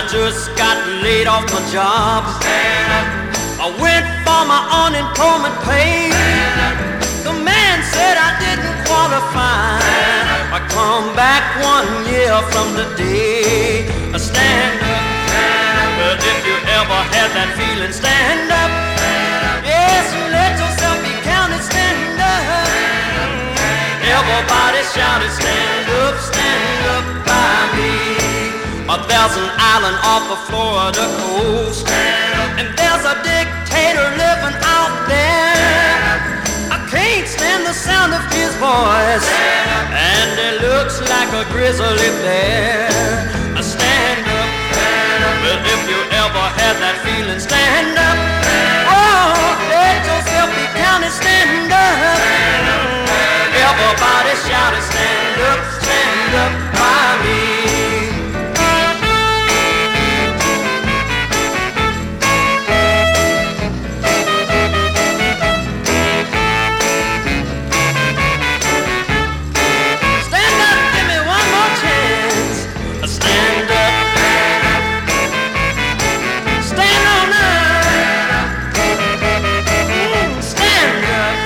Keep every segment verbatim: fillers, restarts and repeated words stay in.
just got laid off my job. I went for my unemployment pay. The man said I didn't qualify. I come back one year from the day. Stand up. But if you ever had that feeling, stand up. Yes, let yourself be counted, stand up. Everybody shouted, stand up, stand up by me. Uh, there's an island off the Florida coast, and there's a dictator living out there. I can't stand the sound of his voice, and he looks like a grizzly bear. Uh, stand up, but if you ever had that feeling, stand up. Oh, let yourself be counted, stand up. Everybody shout it, stand up, stand up by me. Stand up, give me one more chance. Stand up. Stand on up. Mm, stand up.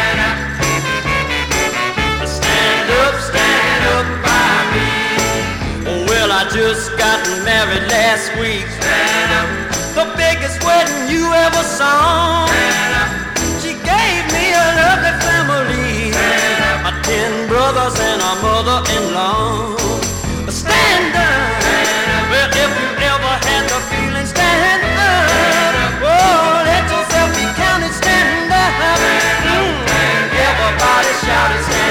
Stand up, stand up by me. Oh, well, I just got married last week. The biggest wedding you ever saw. She gave me a lovely family, my ten brothers and a mother-in-law. Stand up. Well, if you ever had the feeling, stand up. Oh, let yourself be counted, stand up. Mm. Everybody shout it, stand up.